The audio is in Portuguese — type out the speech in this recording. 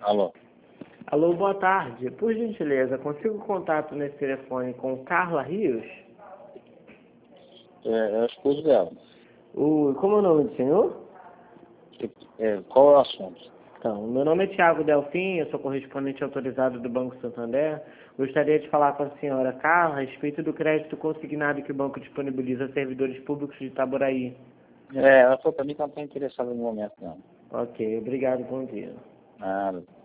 Alô? Alô, boa tarde. Por gentileza, consigo contato nesse telefone com Carla Rios? É a esposa dela. Como é o nome do senhor? Qual é o assunto? Então, meu nome é Tiago Delfim, eu sou correspondente autorizado do Banco Santander. Gostaria de falar com a senhora Carla a respeito do crédito consignado que o banco disponibiliza a servidores públicos de Itaboraí. Ela falou pra mim que ela não está interessada no momento, não. Ok, obrigado, bom dia. Nada.